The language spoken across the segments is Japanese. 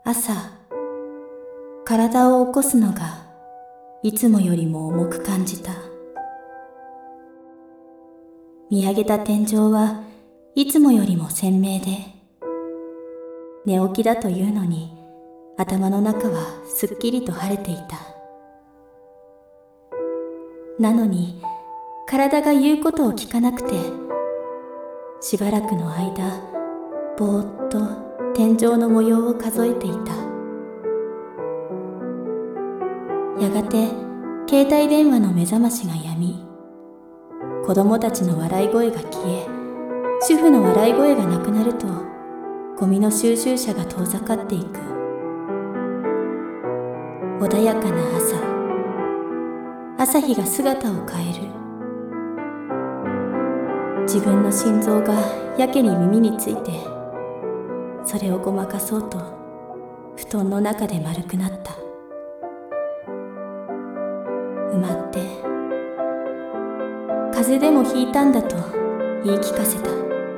朝、体を起こすのがいつもよりも重く感じた。見上げた天井はいつもよりも鮮明で、寝起きだというのに頭の中はすっきりと晴れていた。なのに体が言うことを聞かなくて、しばらくの間ぼーっと天井の模様を数えていた。やがて携帯電話の目覚ましがやみ、子供たちの笑い声が消え、主婦の笑い声がなくなると、ゴミの収集車が遠ざかっていく。穏やかな朝日が姿を変える。自分の心臓がやけに耳について、それをごまかそうと布団の中で丸くなった。埋まって、風邪でもひいたんだと言い聞かせた。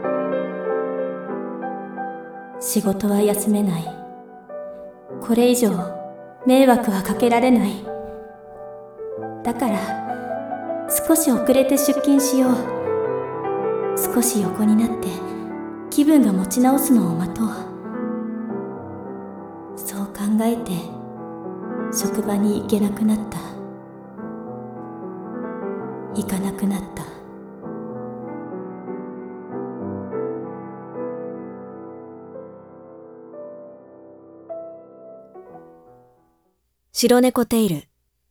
仕事は休めない。これ以上迷惑はかけられない。だから少し遅れて出勤しよう。少し横になって気分が持ち直すのを待とう。そう考えて職場に行けなくなった。行かなくなった。 白猫テイル。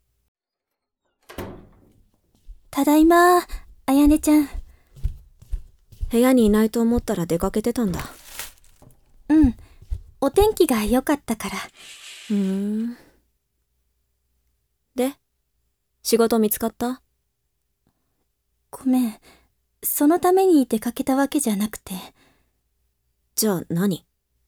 ただいま、あやねちゃん。 部屋にいないと思ったら出かけてたんだ。 うん、お天気が良かったから。 で、仕事見つかった？ ごめん、そのために出かけたわけじゃなくて。 じゃあ何？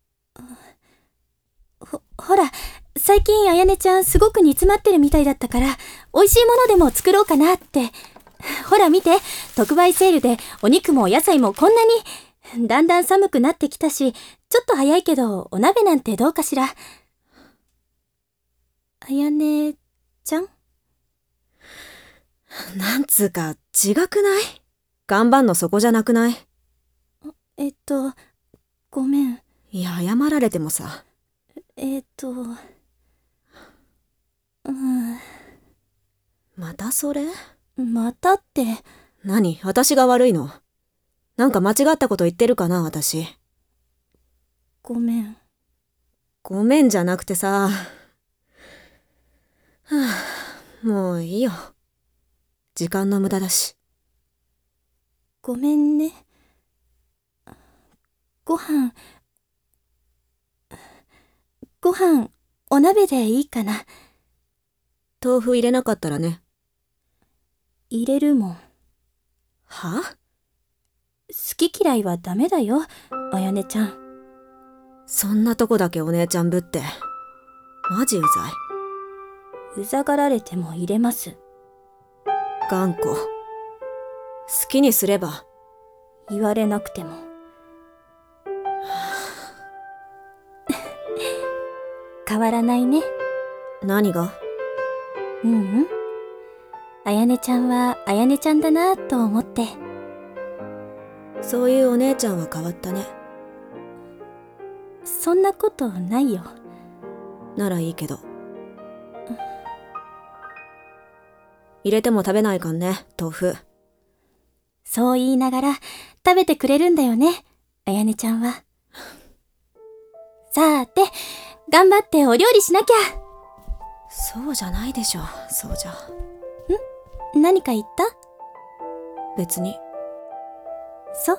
ほら、最近あやねちゃんすごく煮詰まってるみたいだったから、美味しいものでも作ろうかなって。ほら見て、特売セールでお肉もお野菜もこんなに。だんだん寒くなってきたし、ちょっと早いけどお鍋なんてどうかしら。あやねちゃん？ なんつうか違くない？頑張んのそこじゃなくない？ ごめん。 いや、謝られてもさ。またそれ？ またって。 何？私が悪いの？なんか間違ったこと言ってるかな、私。 ごめん。 ごめんじゃなくてさ。もういいよ。時間の無駄だし。 ごめんね。ご飯、お鍋でいいかな。 豆腐入れなかったらね。 入れるもん。 は？ 好き嫌いはダメだよ、あやねちゃん。 そんなとこだけお姉ちゃんぶって。マジうざい。 うざがられても入れます。 頑固。好きにすれば。 言われなくても。変わらないね。 何が？ あやねちゃんはあやねちゃんだなと思って。 そういうお姉ちゃんは変わったね。 そんなことないよ。 ならいいけど。入れても食べないかんね、豆腐。 そう言いながら食べてくれるんだよね、あやねちゃんは。さーて、頑張ってお料理しなきゃ。 そうじゃないでしょ、そうじゃ。 何か言った？ 別に。 そう？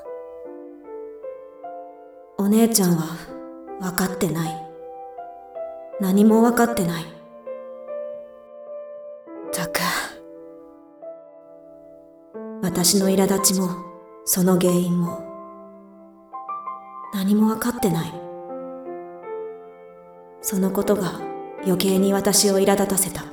お姉ちゃんは分かってない。何も分かってない。たく。私の苛立ちもその原因も何も分かってない。そのことが余計に私を苛立たせた。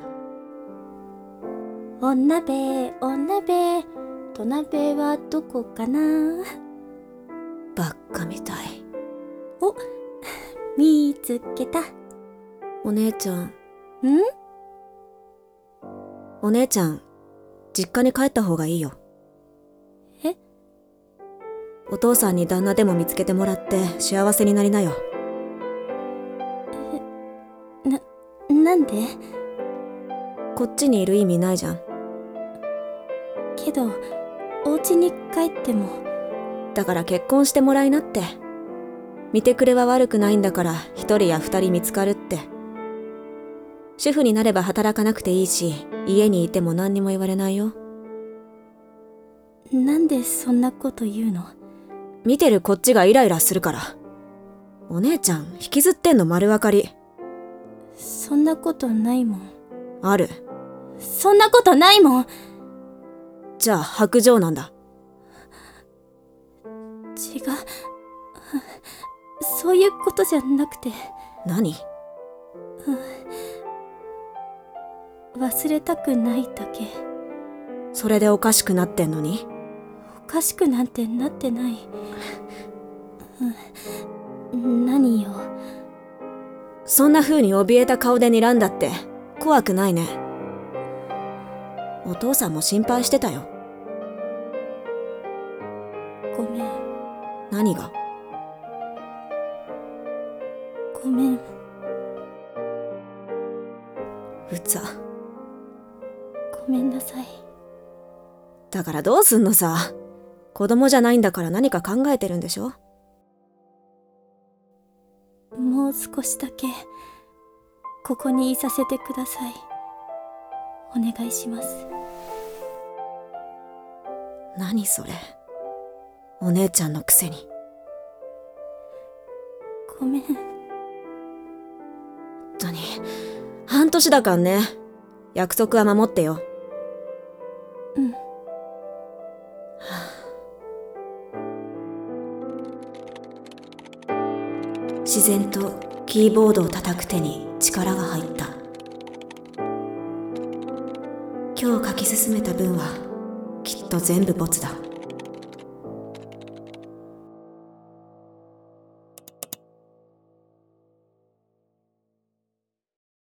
お鍋、土鍋はどこかな？ ばっかみたい。 お、見つけた。 お姉ちゃん。 ん？ お姉ちゃん、実家に帰った方がいいよ。 え？ お父さんに旦那でも見つけてもらって幸せになりなよ。 なんで？ こっちにいる意味ないじゃん。 けど、お家に帰っても。 だから結婚してもらいなって。見てくれは悪くないんだから一人や二人見つかるって。主婦になれば働かなくていいし、家にいても何にも言われないよ。 なんでそんなこと言うの？ 見てるこっちがイライラするから。お姉ちゃん引きずってんの丸分かり。 そんなことないもん。 ある。 そんなことないもん。 じゃあ白状なんだ。 違う。そういうことじゃなくて。 何？ 忘れたくないだけ。 それでおかしくなってんのに？ おかしくなんてなってない。何よ。 そんな風に怯えた顔で睨んだって怖くないね。お父さんも心配してたよ。 ごめん。 何が？ ごめん。 うざ。 ごめんなさい。 だからどうすんのさ。子供じゃないんだから何か考えてるんでしょ？ もう少しだけここにいさせてください。お願いします。 何それ。お姉ちゃんのくせに。 ごめん。 本当に半年だかんね。約束は守ってよ。 うん。 自然とキーボードを叩く手に力が入った。今日書き進めた文はきっと全部ボツだ。